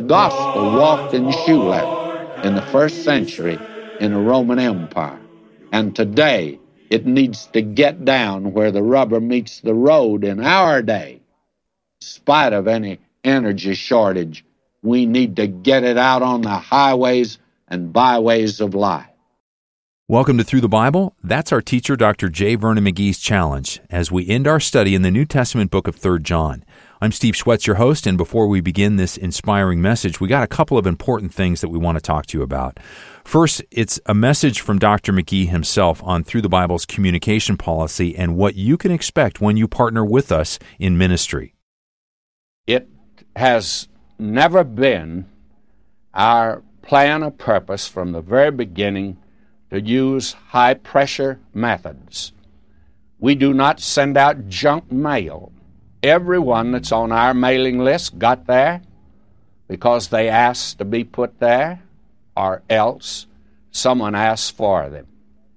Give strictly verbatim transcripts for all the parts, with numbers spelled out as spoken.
gospel walked in shoe leather in the first century in the Roman Empire. And today, it needs to get down where the rubber meets the road in our day. In spite of any energy shortage, we need to get it out on the highways and byways of life. Welcome to Through the Bible. That's our teacher, Doctor J. Vernon McGee's challenge as we end our study in the New Testament book of Third John. I'm Steve Schwetz, your host, and before we begin this inspiring message, we got a couple of important things that we want to talk to you about. First, it's a message from Doctor McGee himself on Through the Bible's communication policy and what you can expect when you partner with us in ministry. It has never been our plan or purpose from the very beginning to use high-pressure methods. We do not send out junk mail. Everyone that's on our mailing list got there because they asked to be put there, or else someone asked for them.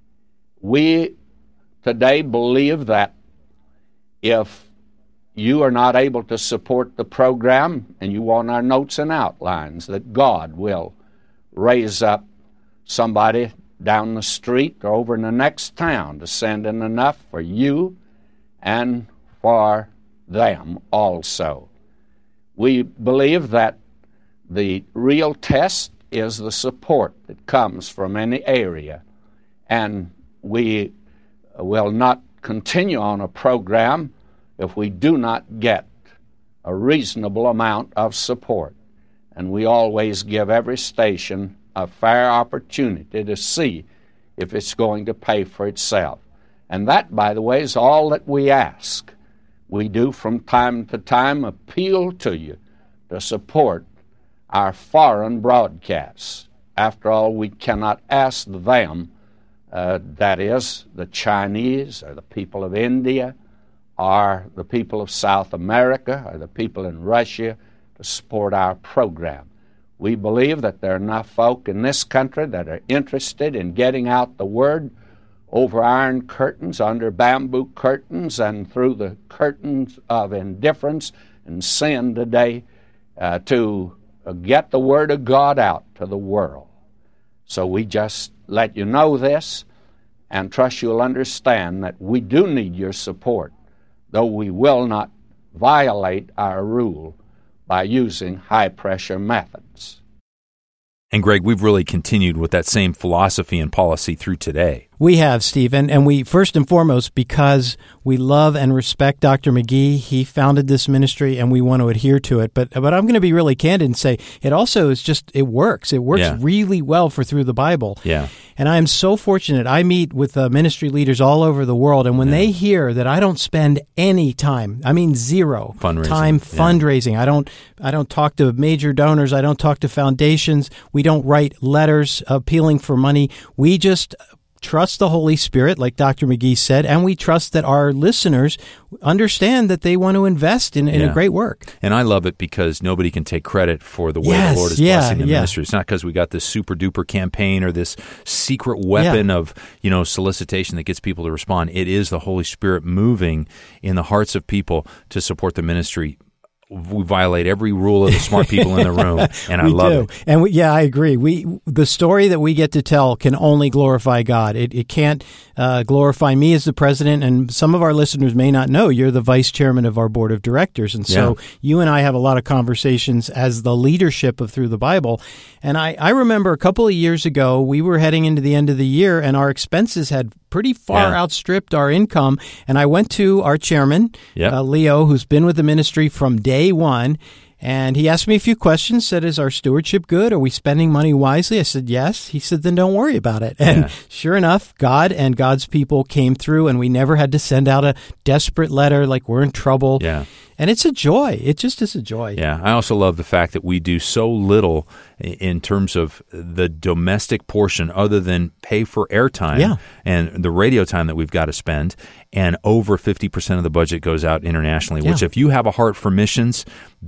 We today believe that if you are not able to support the program and you want our notes and outlines, that God will raise up somebody down the street or over in the next town to send in enough for you and for them also. We believe that the real test is the support that comes from any area, and we will not continue on a program if we do not get a reasonable amount of support. And we always give every station a fair opportunity to see if it's going to pay for itself. And that, by the way, is all that we ask. We do from time to time appeal to you to support our foreign broadcasts. After all, we cannot ask them, uh, that is, the Chinese or the people of India or the people of South America or the people in Russia to support our program. We believe that there are enough folk in this country that are interested in getting out the word over iron curtains, under bamboo curtains, and through the curtains of indifference and sin today uh, to uh, get the word of God out to the world. So we just let you know this and trust you'll understand that we do need your support, though we will not violate our rule by using high-pressure methods. And Greg, we've really continued with that same philosophy and policy through today. We have, Steve, and, and we, first and foremost, because we love and respect Doctor McGee, he founded this ministry, and we want to adhere to it. But but I'm going to be really candid and say it also is just, it works. It works Yeah. really well for Through the Bible. Yeah. And I am so fortunate. I meet with uh, ministry leaders all over the world, and when Yeah. they hear that I don't spend any time, I mean zero Fundraising. time Yeah. fundraising. I don't I don't talk to major donors. I don't talk to foundations. We don't write letters appealing for money. We just trust the Holy Spirit, like Doctor McGee said, and we trust that our listeners understand that they want to invest in, in Yeah. a great work. And I love it because nobody can take credit for the way Yes, the Lord is yeah, blessing the yeah. ministry. It's not because we got this super duper campaign or this secret weapon Yeah. of, you know, solicitation that gets people to respond. It is the Holy Spirit moving in the hearts of people to support the ministry. We violate every rule of the smart people in the room, and I we love do. it. And we, yeah, I agree. We the story that we get to tell can only glorify God. It, it can't uh, glorify me as the president, and some of our listeners may not know you're the vice chairman of our board of directors. And so Yeah. you and I have a lot of conversations as the leadership of Through the Bible. And I, I remember a couple of years ago, we were heading into the end of the year, and our expenses had pretty far Yeah. outstripped our income. And I went to our chairman, Yep. uh, Leo, who's been with the ministry from day one. And he asked me a few questions, said, is our stewardship good? Are we spending money wisely? I said, yes. He said, then don't worry about it. And Yeah. sure enough, God and God's people came through, and we never had to send out a desperate letter like we're in trouble. Yeah. And it's a joy. It just is a joy. Yeah, I also love the fact that we do so little in terms of the domestic portion other than pay for airtime Yeah. and the radio time that we've got to spend, and over fifty percent of the budget goes out internationally, which Yeah. if you have a heart for missions, there is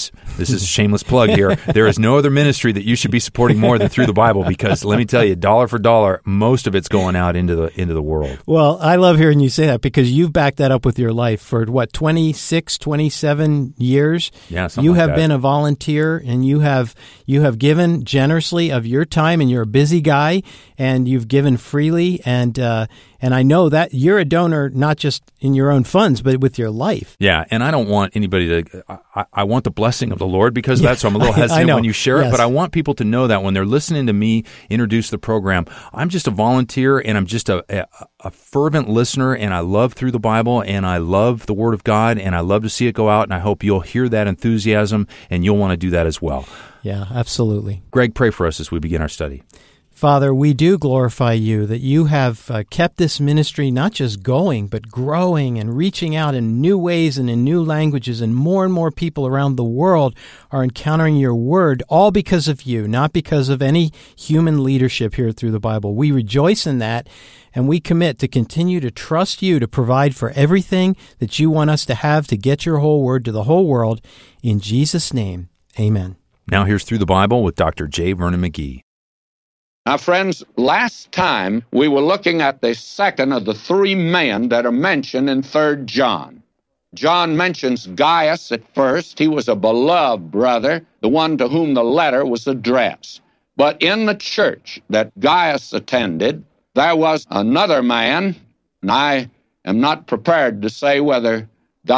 Friends, this is a shameless plug here. There is no other ministry that you should be supporting more than Through the Bible, because let me tell you, dollar for dollar, most of it's going out into the into the world. Well, I love hearing you say that, because you've backed that up with your life for, what, twenty-six, twenty-seven years? Yeah, something You like have that. been a volunteer, and you have you have given generously of your time, and you're a busy guy, and you've given freely, and uh, and I know that you're a donor not just in your own funds, but with your life. Yeah, and I don't want anybody to, I, I want the blessing of the Lord because of that, so I'm a little hesitant when you share yes. it, but I want people to know that when they're listening to me introduce the program, I'm just a volunteer, and I'm just a, a, a fervent listener, and I love Through the Bible, and I love the Word of God, and I love to see it go out, and I hope you'll hear that enthusiasm, and you'll want to do that as well. Yeah, absolutely. Greg, pray for us as we begin our study. Father, we do glorify you that you have uh, kept this ministry not just going, but growing and reaching out in new ways and in new languages, and more and more people around the world are encountering your word, all because of you, not because of any human leadership here Through the Bible. We rejoice in that, and we commit to continue to trust you to provide for everything that you want us to have to get your whole word to the whole world. In Jesus' name, amen. Now here's Through the Bible with Doctor J. Vernon McGee. Now, friends, last time we were looking at the second of the three men that are mentioned in Third John. John mentions Gaius at first. He was a beloved brother, the one to whom the letter was addressed. But in the church that Gaius attended, there was another man, and I am not prepared to say whether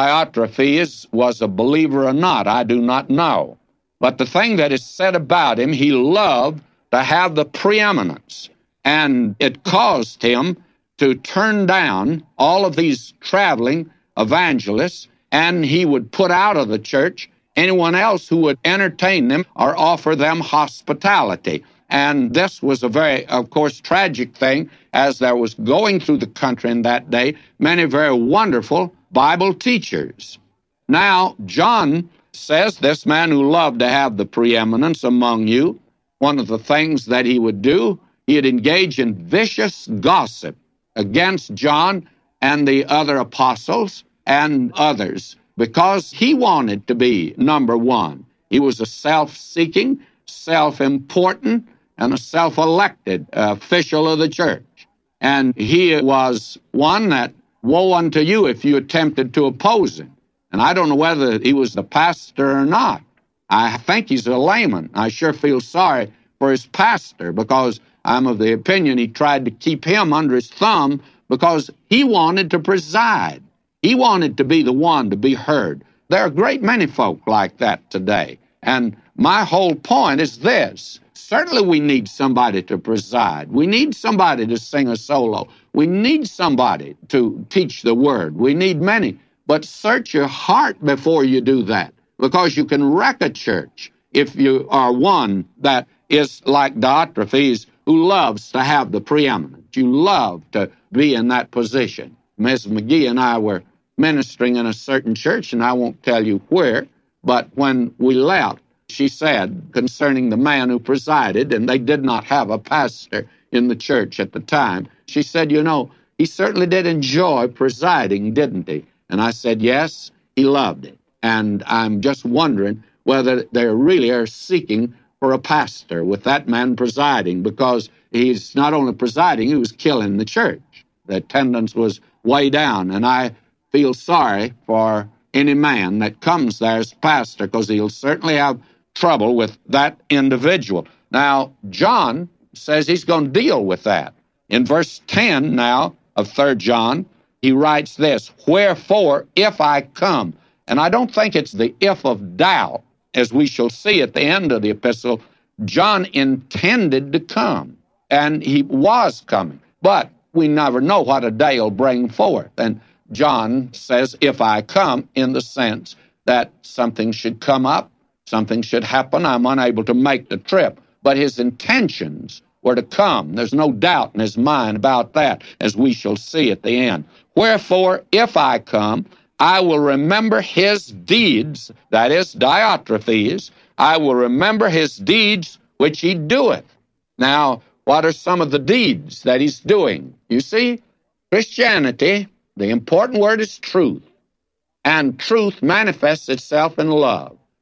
Diotrephes was a believer or not. I do not know. But the thing that is said about him, he loved to have the preeminence, and it caused him to turn down all of these traveling evangelists, and he would put out of the church anyone else who would entertain them or offer them hospitality. And this was a very, of course, tragic thing, as there was going through the country in that day many very wonderful Bible teachers. Now, John says this man who loved to have the preeminence among you, one of the things that he would do, he'd engage in vicious gossip against John and the other apostles and others, because he wanted to be number one. He was a self-seeking, self-important, and a self-elected official of the church. And he was one that, woe unto you if you attempted to oppose him. And I don't know whether he was the pastor or not. I think he's a layman. I sure feel sorry for his pastor, because I'm of the opinion he tried to keep him under his thumb because he wanted to preside. He wanted to be the one to be heard. There are a great many folk like that today. And my whole point is this. Certainly we need somebody to preside. We need somebody to sing a solo. We need somebody to teach the word. We need many. But search your heart before you do that, because you can wreck a church if you are one that is like Diotrephes, who loves to have the preeminence. You love to be in that position. Miz McGee and I were ministering in a certain church, and I won't tell you where, but when we left, she said concerning the man who presided, and they did not have a pastor in the church at the time, she said, you know, he certainly did enjoy presiding, didn't he? And I said, yes, he loved it. And I'm just wondering whether they really are seeking for a pastor with that man presiding, because he's not only presiding, he was killing the church. The attendance was way down, and I feel sorry for any man that comes there as pastor, because he'll certainly have trouble with that individual. Now, John says he's going to deal with that. In verse ten now of Third John, he writes this, wherefore, if I come, and I don't think it's the if of doubt, as we shall see at the end of the epistle, John intended to come, and he was coming. But we never know what a day will bring forth. And John says, if I come, in the sense that something should come up, something should happen, I'm unable to make the trip. But his intentions were to come. There's no doubt in his mind about that, as we shall see at the end. Wherefore, if I come, I will remember his deeds, that is, Diotrephes, I will remember his deeds which he doeth. Now, what are some of the deeds that he's doing? You see, Christianity, the important word is truth, and truth manifests itself in love.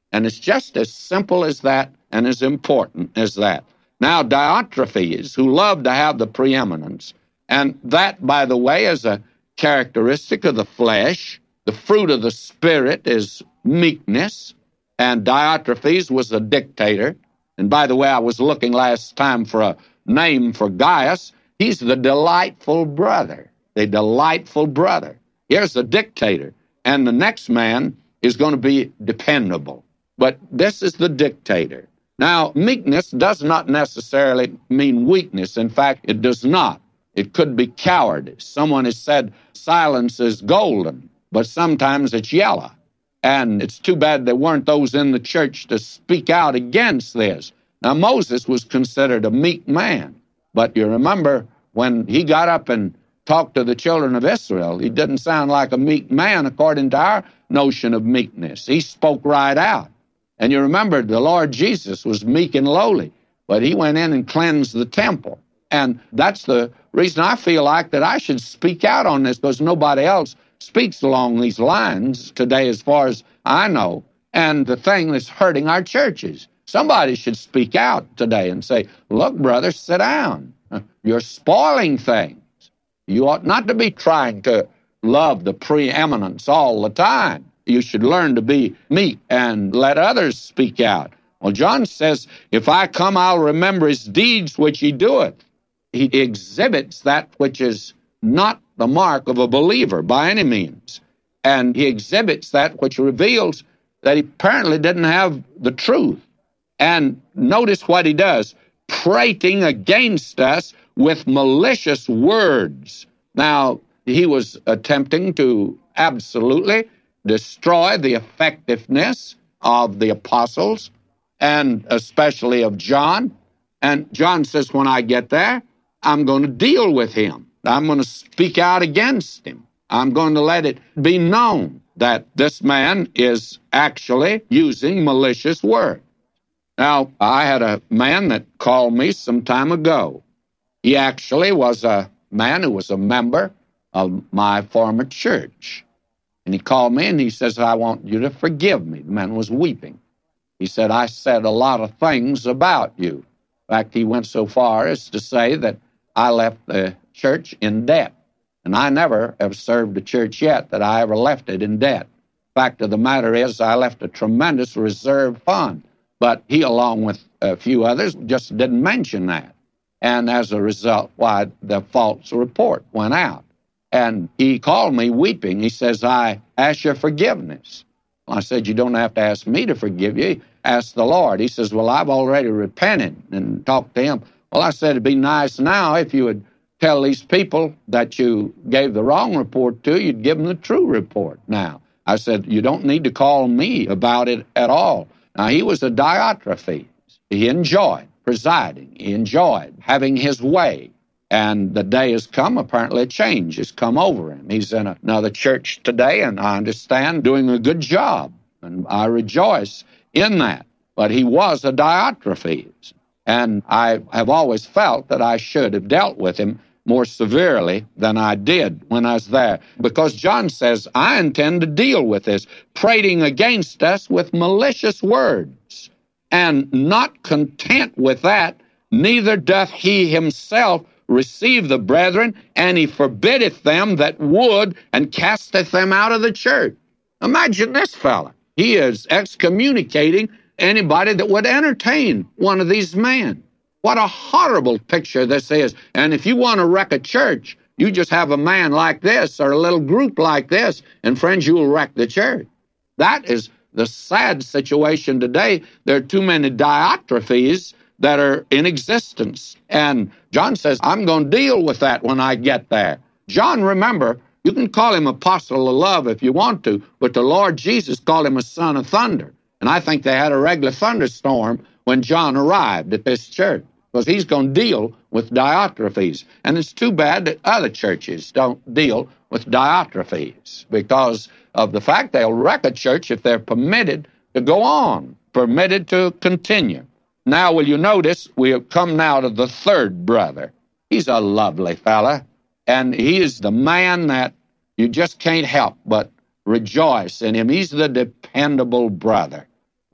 And it's just as simple as that and as important as that. Now, Diotrephes, who loved to have the preeminence, and that, by the way, is a characteristic of the flesh. The fruit of the Spirit is meekness, and Diotrephes was a dictator. And by the way, I was looking last time for a name for Gaius. He's the delightful brother, the delightful brother. Here's the dictator, and the next man is going to be dependable. But this is the dictator. Now, meekness does not necessarily mean weakness. In fact, it does not. It could be cowardice. Someone has said silence is golden, but sometimes it's yellow. And it's too bad there weren't those in the church to speak out against this. Now, Moses was considered a meek man, but you remember when he got up and talked to the children of Israel, he didn't sound like a meek man according to our notion of meekness. He spoke right out. And you remember the Lord Jesus was meek and lowly, but he went in and cleansed the temple. And that's the reason I feel like that I should speak out on this, because nobody else speaks along these lines today as far as I know. And the thing that's hurting our churches, somebody should speak out today and say, look, brother, sit down. You're spoiling things. You ought not to be trying to love the preeminence all the time. You should learn to be meek and let others speak out. Well, John says, if I come, I'll remember his deeds which he doeth. He exhibits that which is not the mark of a believer by any means. And he exhibits that which reveals that he apparently didn't have the truth. And notice what he does, prating against us with malicious words. Now, he was attempting to absolutely destroy the effectiveness of the apostles, and especially of John. And John says, when I get there, I'm going to deal with him. I'm going to speak out against him. I'm going to let it be known that this man is actually using malicious words. Now, I had a man that called me some time ago. He actually was a man who was a member of my former church. And he called me and he says, I want you to forgive me. The man was weeping. He said, I said a lot of things about you. In fact, he went so far as to say that I left the church in debt. And I never have served a church yet that I ever left it in debt. Fact of the matter is, I left a tremendous reserve fund. But he, along with a few others, just didn't mention that. And as a result, why, the false report went out. And he called me weeping. He says, I ask your forgiveness. I said, you don't have to ask me to forgive you. Ask the Lord. He says, well, I've already repented and talked to him. Well, I said, it'd be nice now if you would tell these people that you gave the wrong report to, you'd give them the true report now. I said, you don't need to call me about it at all. Now, he was a Diotrephes. He enjoyed presiding. He enjoyed having his way. And the day has come, apparently a change has come over him. He's in another church today, and I understand doing a good job. And I rejoice in that. But he was a Diotrephes. And I have always felt that I should have dealt with him more severely than I did when I was there. Because John says, I intend to deal with this, prating against us with malicious words. And not content with that, neither doth he himself receive the brethren, and he forbiddeth them that would, and casteth them out of the church. Imagine this fella. He is excommunicating anybody that would entertain one of these men. What a horrible picture this is. And if you want to wreck a church, you just have a man like this or a little group like this, and friends, you will wreck the church. That is the sad situation today. There are too many Diotrephes that are in existence. And John says, I'm going to deal with that when I get there. John, remember, you can call him apostle of love if you want to, but the Lord Jesus called him a son of thunder. And I think they had a regular thunderstorm when John arrived at this church, because he's going to deal with Diotrephes. And it's too bad that other churches don't deal with Diotrephes, because of the fact they'll wreck a church if they're permitted to go on, permitted to continue. Now, will you notice, we have come now to the third brother. He's a lovely fella, and he is the man that you just can't help but rejoice in him. He's the dependable brother.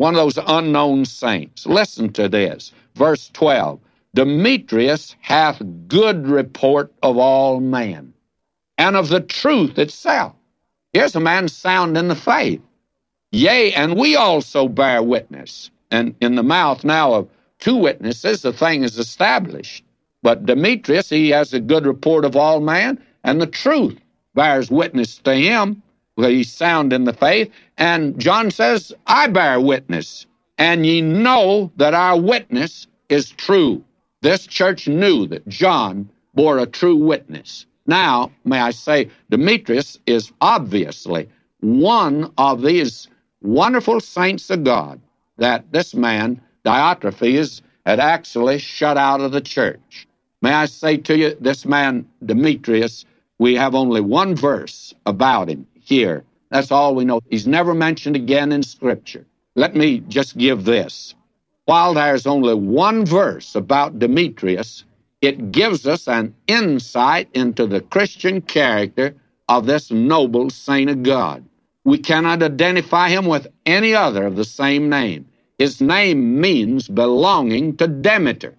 one of those unknown saints. Listen to this, verse twelve. Demetrius hath good report of all men, and of the truth itself. Here's a man sound in the faith. Yea, and we also bear witness. And in the mouth now of two witnesses, the thing is established. But Demetrius, he has a good report of all men, and the truth bears witness to him, because he's sound in the faith. And John says, I bear witness, and ye know that our witness is true. This church knew that John bore a true witness. Now, may I say, Demetrius is obviously one of these wonderful saints of God that this man, Diotrephes, had actually shut out of the church. May I say to you, this man, Demetrius, we have only one verse about him here. That's all we know. He's never mentioned again in Scripture. Let me just give this. While there's only one verse about Demetrius, it gives us an insight into the Christian character of this noble saint of God. We cannot identify him with any other of the same name. His name means belonging to Demeter.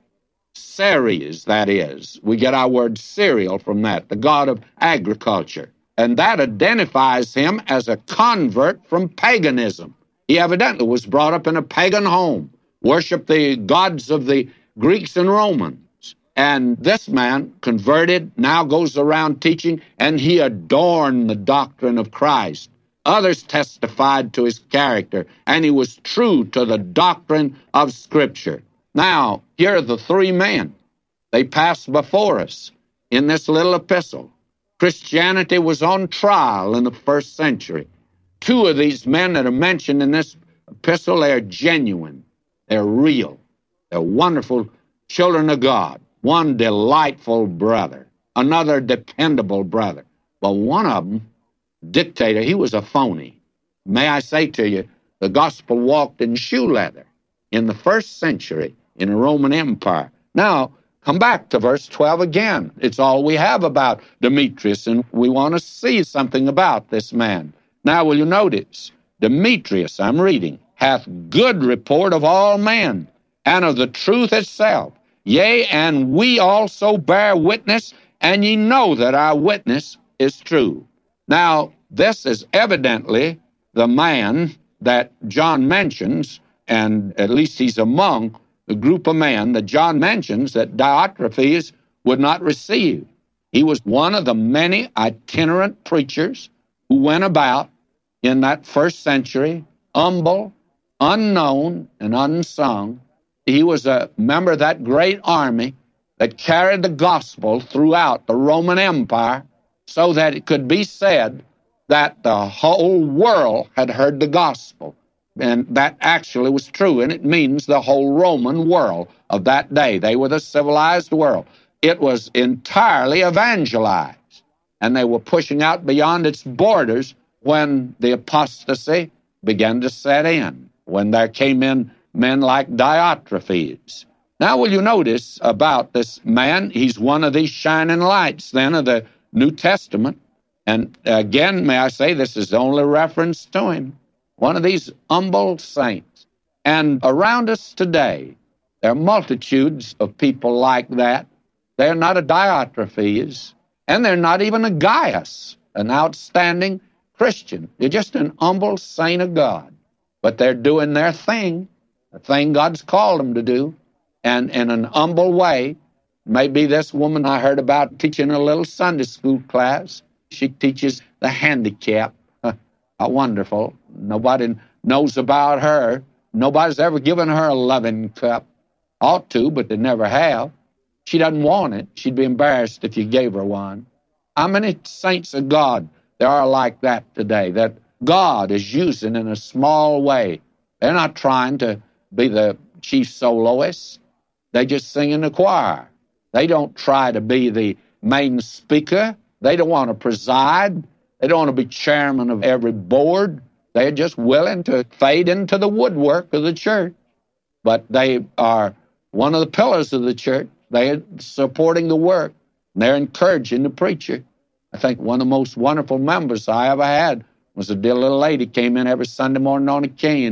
Ceres, that is. We get our word cereal from that, the god of agriculture. And that identifies him as a convert from paganism. He evidently was brought up in a pagan home, worshiped the gods of the Greeks and Romans. And this man, converted, now goes around teaching, and he adorned the doctrine of Christ. Others testified to his character, and he was true to the doctrine of Scripture. Now, here are the three men. They pass before us in this little epistle. Christianity was on trial in the first century. Two of these men that are mentioned in this epistle, they are genuine. They're real. They're wonderful children of God. One delightful brother, another dependable brother. But one of them, dictator, he was a phony. May I say to you, the gospel walked in shoe leather in the first century in the Roman Empire. Now, come back to verse twelve again. It's all we have about Demetrius, and we want to see something about this man. Now, will you notice? Demetrius, I'm reading, hath good report of all men, and of the truth itself. Yea, and we also bear witness, and ye know that our witness is true. Now, this is evidently the man that John mentions, and at least he's among the group of men that John mentions that Diotrephes would not receive. He was one of the many itinerant preachers who went about in that first century, humble, unknown, and unsung. He was a member of that great army that carried the gospel throughout the Roman Empire so that it could be said that the whole world had heard the gospel. And that actually was true, and it means the whole Roman world of that day. They were the civilized world. It was entirely evangelized, and they were pushing out beyond its borders when the apostasy began to set in, when there came in men like Diotrephes. Now, will you notice about this man? He's one of these shining lights, then, of the New Testament. And again, may I say, this is the only reference to him. One of these humble saints. And around us today, there are multitudes of people like that. They're not a Diotrephes, and they're not even a Gaius, an outstanding Christian. They're just an humble saint of God. But they're doing their thing, the thing God's called them to do, and in an humble way. Maybe this woman I heard about teaching a little Sunday school class. She teaches the handicapped. How wonderful. Nobody knows about her. Nobody's ever given her a loving cup. Ought to, but they never have. She doesn't want it. She'd be embarrassed if you gave her one. How many saints of God there are like that today, that God is using in a small way? They're not trying to be the chief soloist. They just sing in the choir. They don't try to be the main speaker. They don't want to preside. They don't want to be chairman of every board. They're just willing to fade into the woodwork of the church. But they are one of the pillars of the church. They're supporting the work. They're encouraging the preacher. I think one of the most wonderful members I ever had was a dear little lady came in every Sunday morning on a cane,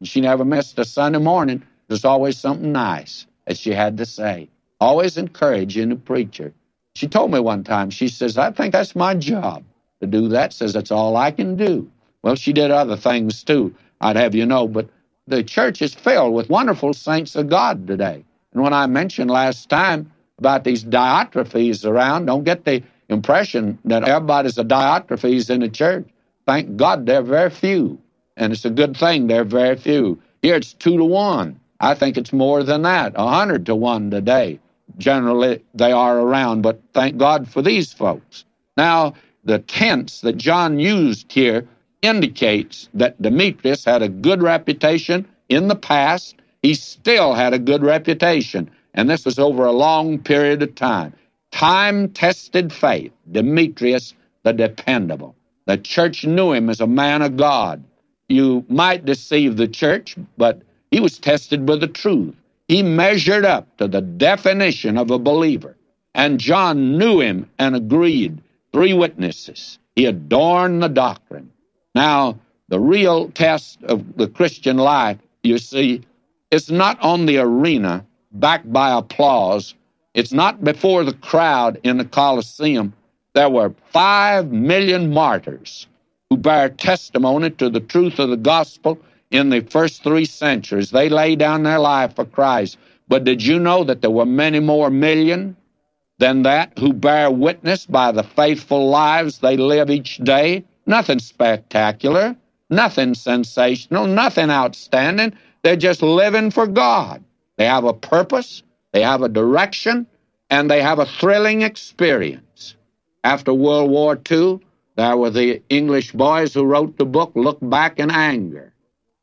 She never missed a Sunday morning. There's always something nice that she had to say. Always encouraging the preacher. She told me one time, she says, I think that's my job to do that. Says that's all I can do. Well, she did other things too, I'd have you know, but the church is filled with wonderful saints of God today. And when I mentioned last time about these Diotrephes around, don't get the impression that everybody's a Diotrephes in the church. Thank God they're very few. And it's a good thing they're very few. Here it's two to one. I think it's more than that, a hundred to one today. Generally, they are around, but thank God for these folks. Now, the tense that John used here indicates that Demetrius had a good reputation in the past. He still had a good reputation, and this was over a long period of time. Time-tested faith, Demetrius the dependable. The church knew him as a man of God. You might deceive the church, but he was tested with the truth. He measured up to the definition of a believer. And John knew him and agreed. Three witnesses. He adorned the doctrine. Now, the real test of the Christian life, you see, is not on the arena, backed by applause. It's not before the crowd in the Colosseum. There were five million martyrs who bear testimony to the truth of the gospel in the first three centuries. They laid down their life for Christ. But did you know that there were many more million than that who bear witness by the faithful lives they live each day? Nothing spectacular, nothing sensational, nothing outstanding. They're just living for God. They have a purpose, they have a direction, and they have a thrilling experience. After World War Two, there were the English boys who wrote the book, Look Back in Anger.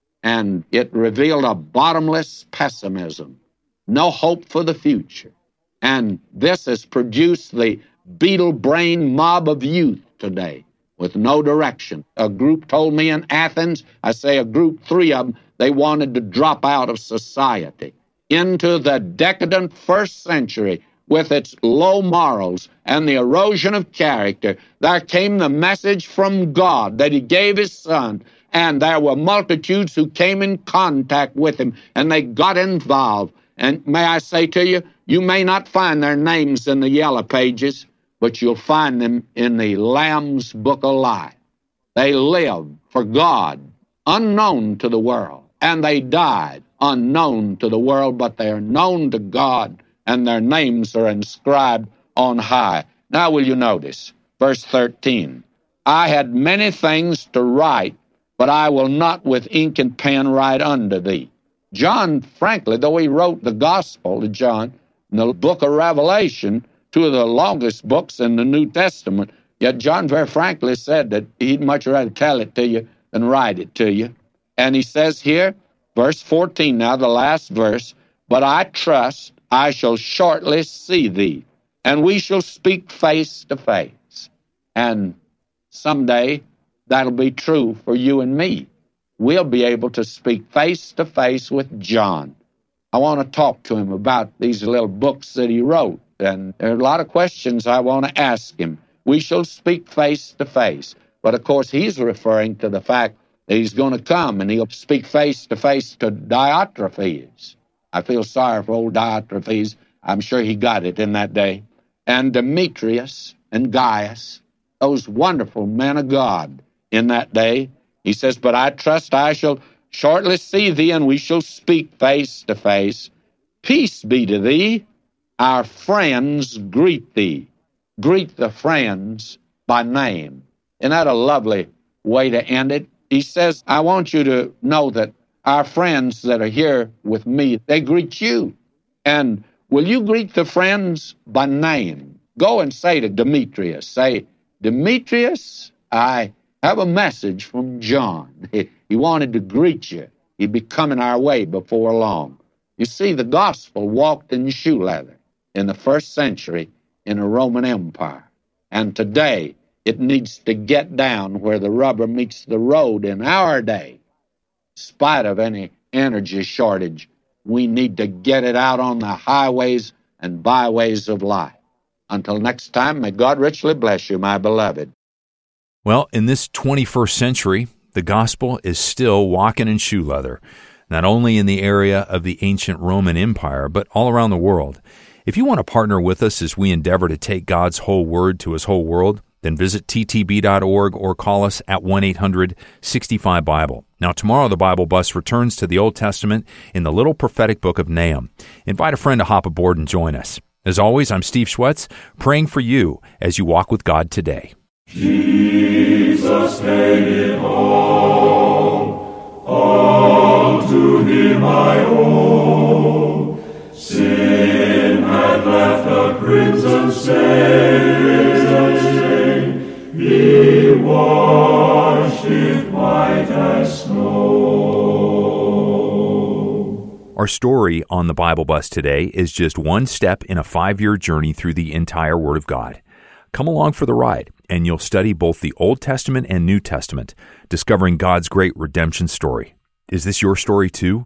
And it revealed a bottomless pessimism, no hope for the future. And this has produced the beetle-brained mob of youth today with no direction. A group told me in Athens, I say a group, three of them, they wanted to drop out of society into the decadent first century with its low morals and the erosion of character. There came the message from God that he gave his son, and there were multitudes who came in contact with him, and they got involved. And may I say to you, you may not find their names in the yellow pages, but you'll find them in the Lamb's Book of Life. They lived for God, unknown to the world, and they died unknown to the world, but they are known to God, and their names are inscribed on high. Now will you notice, verse thirteen, I had many things to write, but I will not with ink and pen write unto thee. John, frankly, though he wrote the Gospel to John, and the book of Revelation, two of the longest books in the New Testament, yet John very frankly said that he'd much rather tell it to you than write it to you. And he says here, verse fourteen now, the last verse, but I trust I shall shortly see thee, and we shall speak face to face. And someday that'll be true for you and me. We'll be able to speak face to face with John. I want to talk to him about these little books that he wrote, and there are a lot of questions I want to ask him. We shall speak face to face. But of course, he's referring to the fact that he's going to come and he'll speak face to face to Diotrephes. I feel sorry for old Diotrephes. I'm sure he got it in that day. And Demetrius and Gaius, those wonderful men of God in that day. He says, but I trust I shall shortly see thee, and we shall speak face to face. Peace be to thee. Our friends greet thee. Greet the friends by name. Isn't that a lovely way to end it? He says, I want you to know that our friends that are here with me, they greet you. And will you greet the friends by name? Go and say to Demetrius, say, Demetrius, I have a message from John. He, he wanted to greet you. He'd be coming our way before long. You see, the gospel walked in shoe leather in the first century in the Roman Empire. And today, it needs to get down where the rubber meets the road in our day. In spite of any energy shortage, we need to get it out on the highways and byways of life. Until next time, may God richly bless you, my beloved. Well, in this twenty-first century, the gospel is still walking in shoe leather. not only in the area of the ancient Roman Empire, but all around the world. If you want to partner with us as we endeavor to take God's whole word to his whole world, then visit t t b dot org or call us at one eight hundred sixty-five Bible. Now, tomorrow the Bible Bus returns to the Old Testament in the little prophetic book of Nahum. Invite a friend to hop aboard and join us. As always, I'm Steve Schwetz, praying for you as you walk with God today. Jesus made it all, all to him I owe. Sin had left a crimson stain, he washed it white as snow. Our story on the Bible Bus today is just one step in a five-year journey through the entire Word of God. Come along for the ride, and you'll study both the Old Testament and New Testament, discovering God's great redemption story. Is this your story too?